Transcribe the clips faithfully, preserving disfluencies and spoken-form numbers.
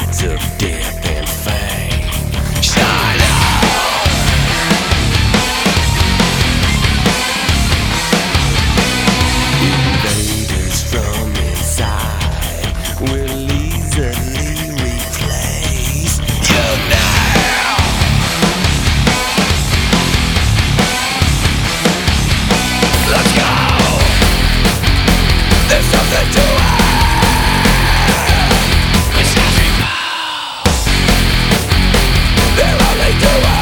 gates of death and fame. Shine on! Invaders from inside will easily replace you now. Let's go! There's something to it. It's nothing more. They're only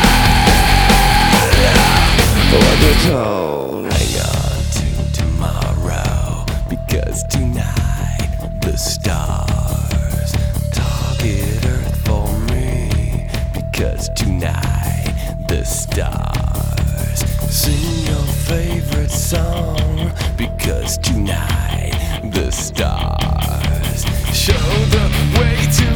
doing what they're told. Hang on to tomorrow, because tonight the stars target Earth for me. Because tonight the stars sing your favorite song. Because tonight the stars show the way to